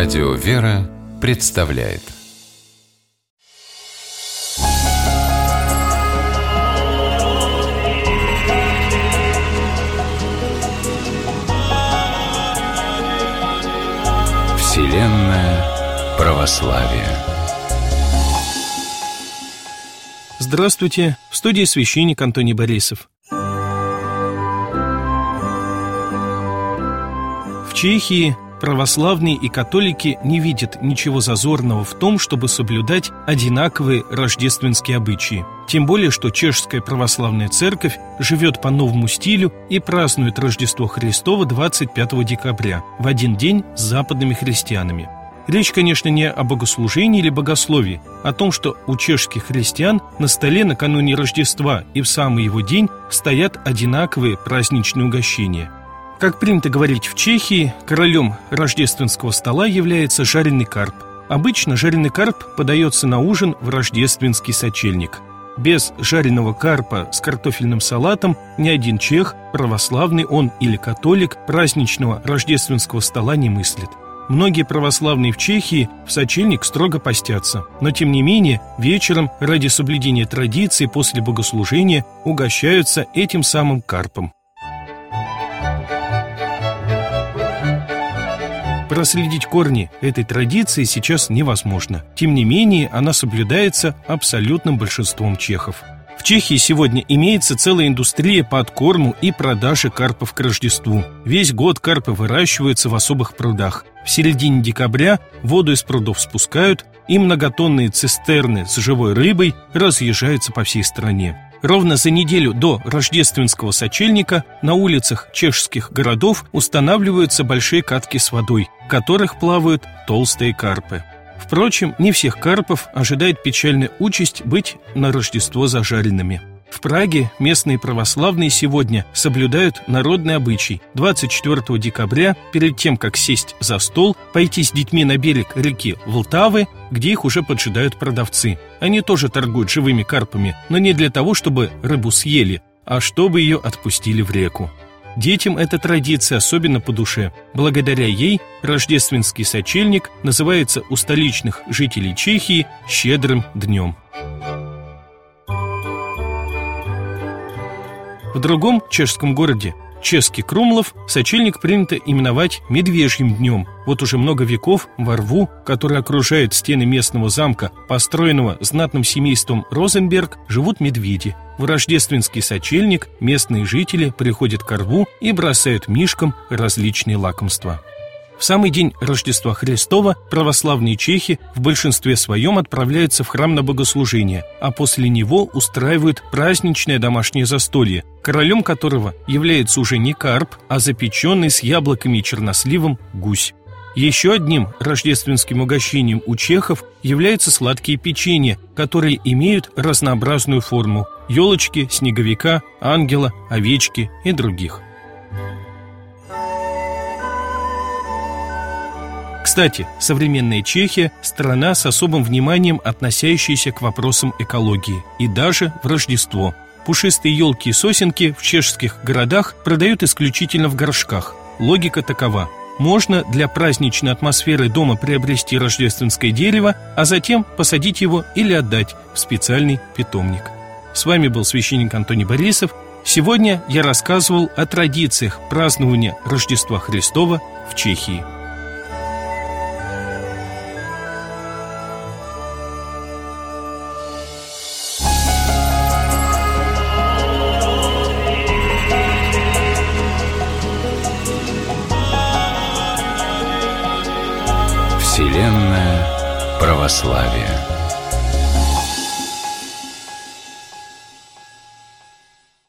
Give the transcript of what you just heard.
Радио «Вера» представляет Вселенная православия. Здравствуйте, в студии священник Антоний Борисов. В Чехии православные и католики не видят ничего зазорного в том, чтобы соблюдать одинаковые рождественские обычаи. Тем более, что Чешская православная церковь живет по новому стилю и празднует Рождество Христово 25 декабря, в один день с западными христианами. Речь, конечно, не о богослужении или богословии, о том, что у чешских христиан на столе накануне Рождества и в самый его день стоят одинаковые праздничные угощения. Как принято говорить в Чехии, королем рождественского стола является жареный карп. Обычно жареный карп подается на ужин в рождественский сочельник. Без жареного карпа с картофельным салатом ни один чех, православный он или католик, праздничного рождественского стола не мыслит. Многие православные в Чехии в сочельник строго постятся, но тем не менее вечером ради соблюдения традиции после богослужения угощаются этим самым карпом. Проследить корни этой традиции сейчас невозможно. Тем не менее, она соблюдается абсолютным большинством чехов. В Чехии сегодня имеется целая индустрия по откорму и продаже карпов к Рождеству. Весь год карпы выращиваются в особых прудах. В середине декабря воду из прудов спускают, и многотонные цистерны с живой рыбой разъезжаются по всей стране. Ровно за неделю до рождественского сочельника на улицах чешских городов устанавливаются большие катки с водой, в которых плавают толстые карпы. Впрочем, не всех карпов ожидает печальная участь быть на Рождество зажаренными. В Праге местные православные сегодня соблюдают народный обычай. 24 декабря, перед тем, как сесть за стол, пойти с детьми на берег реки Влтавы, где их уже поджидают продавцы. Они тоже торгуют живыми карпами, но не для того, чтобы рыбу съели, а чтобы ее отпустили в реку. Детям эта традиция особенно по душе. Благодаря ей рождественский сочельник называется у столичных жителей Чехии «Щедрым днем». В другом чешском городе, Český Krumlov, сочельник принято именовать Медвежьим днем. Вот уже много веков во рву, который окружает стены местного замка, построенного знатным семейством Розенберг, живут медведи. В рождественский сочельник местные жители приходят к рву и бросают мишкам различные лакомства. В самый день Рождества Христова православные чехи в большинстве своем отправляются в храм на богослужение, а после него устраивают праздничное домашнее застолье, королем которого является уже не карп, а запеченный с яблоками и черносливом гусь. Еще одним рождественским угощением у чехов являются сладкие печенья, которые имеют разнообразную форму – елочки, снеговика, ангела, овечки и других. Кстати, современная Чехия – страна с особым вниманием, относящаяся к вопросам экологии, и даже в Рождество. Пушистые елки и сосенки в чешских городах продают исключительно в горшках. Логика такова: можно для праздничной атмосферы дома приобрести рождественское дерево, а затем посадить его или отдать в специальный питомник. С вами был священник Антоний Борисов. Сегодня я рассказывал о традициях празднования Рождества Христова в Чехии. Вселенная православия.